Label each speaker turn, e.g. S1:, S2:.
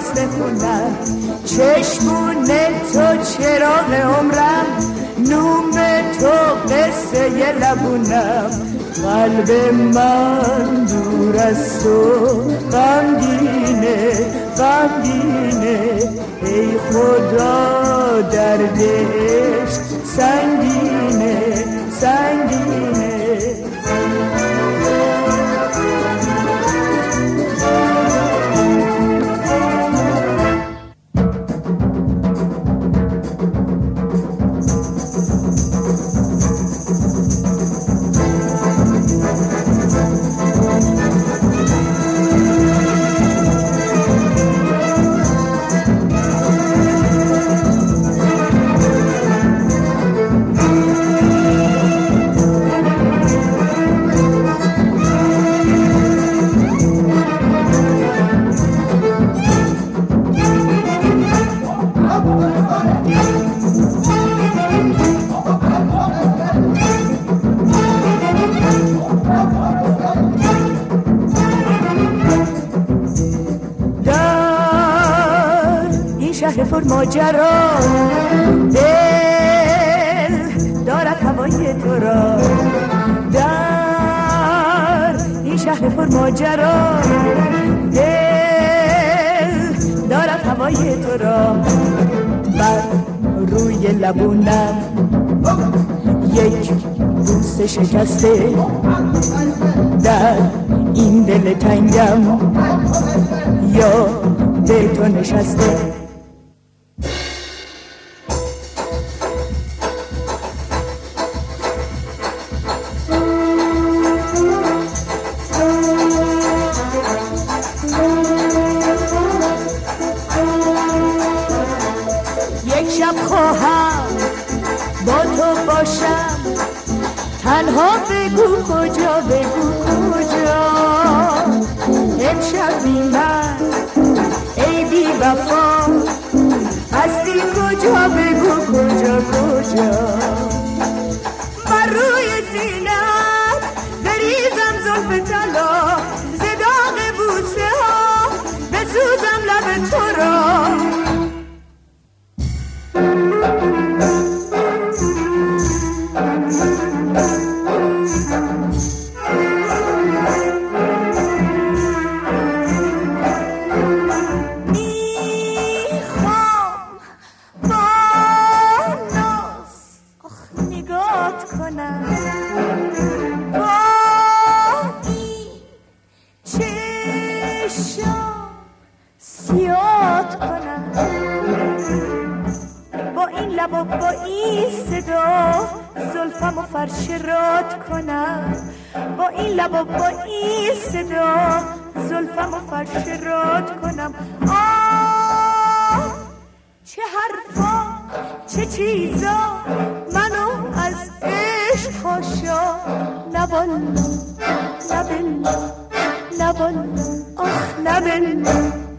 S1: استخونم، چشمون تو چراغ عمرم، نوم تو قصه لبونم. قلب من دور از تو غمگینه غمگینه، ای خدا درد عشق سنگینه سنگینه. پر ماجرا دل دارد هوای تو را، در این شهر پر ماجرا دل دارد هوای تو را. بر روی لبونم یک بوسه شکسته، در این دل تنگم یا به تو نشسته. تنها بگو کجا، بگو کجا امشب بی من ای بی وفا هستی کجا، بگو کجا کجا. بر روی سینه‌ات بریزم زلف طلا، ز داغ بوسه ها بسوزم لب تو را. با این صدا زلفمو فرش راد کنم، با این لب و با این صدا زلفمو فرش راد کنم. آه چه حرفا چه چیزا منو از عشق خاشا. نبالا نبالا نبالا آخ نبالا.